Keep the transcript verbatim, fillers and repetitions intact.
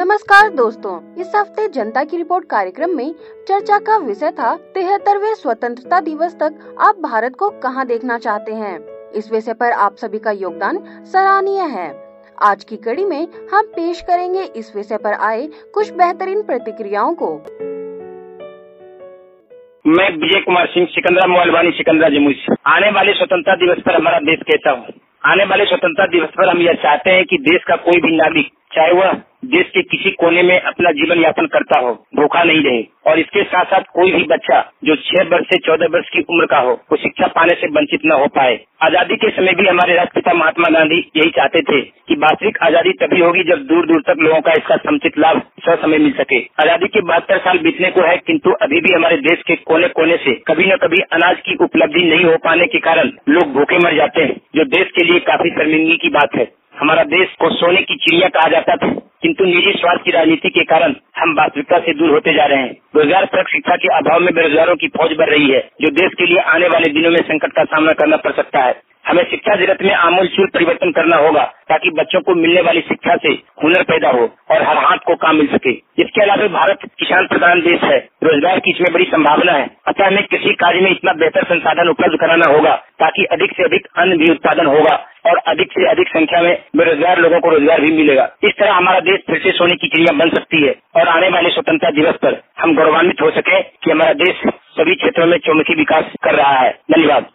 नमस्कार दोस्तों, इस हफ्ते जनता की रिपोर्ट कार्यक्रम में चर्चा का विषय था तिहत्तरवें स्वतंत्रता दिवस तक आप भारत को कहां देखना चाहते हैं। इस विषय पर आप सभी का योगदान सराहनीय है। आज की कड़ी में हम पेश करेंगे इस विषय पर आए कुछ बेहतरीन प्रतिक्रियाओं को। मैं विजय कुमार सिंह, सिकंदरा मोबाइल वाणी, सिकंदरा जमुई से। आने वाले स्वतंत्रता दिवस पर हमारा देश कैसा हो। आने वाले स्वतंत्रता दिवस पर हम यह चाहते हैं कि देश का कोई भी नागरिक, चाहे वह देश के किसी कोने में अपना जीवन यापन करता हो, भूखा नहीं रहे। और इसके साथ साथ कोई भी बच्चा जो छह वर्ष से चौदह वर्ष की उम्र का हो, वो शिक्षा पाने से वंचित न हो पाए। आजादी के समय भी हमारे राष्ट्रपिता महात्मा गांधी यही चाहते थे कि वास्तविक आजादी तभी होगी जब दूर दूर तक लोगों का इसका समुचित लाभ ससमय मिल सके। आजादी के बहत्तर साल बीतने को है, किंतु अभी भी हमारे देश के कोने कोने से कभी न कभी अनाज की उपलब्धि नहीं हो पाने के कारण लोग भूखे मर जाते हैं, जो देश के लिए काफी शर्मिंदगी की बात है। हमारा देश को सोने की चिड़िया कहा जाता था, किंतु निजी स्वार्थ की राजनीति के कारण हम वास्तविकता से दूर होते जा रहे हैं। रोजगार परक शिक्षा के अभाव में बेरोजगारों की फौज बढ़ रही है, जो देश के लिए आने वाले दिनों में संकट का सामना करना पड़ सकता है। हमें शिक्षा जगत में आमूलचूल परिवर्तन करना होगा, ताकि बच्चों को मिलने वाली शिक्षा से हुनर पैदा हो और हर हाथ को काम मिल सके। इसके अलावा भारत किसान प्रधान देश है, रोजगार की इसमें बड़ी संभावना है। अतः हमें कृषि कार्य में इतना बेहतर संसाधन उपलब्ध कराना होगा, ताकि अधिक से अधिक अन्न भी उत्पादन होगा और अधिक से अधिक संख्या में बेरोजगार लोगों को रोजगार भी मिलेगा। इस तरह हमारा देश फिर से सोने की चिड़िया बन सकती है और आने वाले स्वतंत्रता दिवस पर हम गौरवान्वित हो सके कि हमारा देश सभी क्षेत्रों में चौमुखी विकास कर रहा है। धन्यवाद।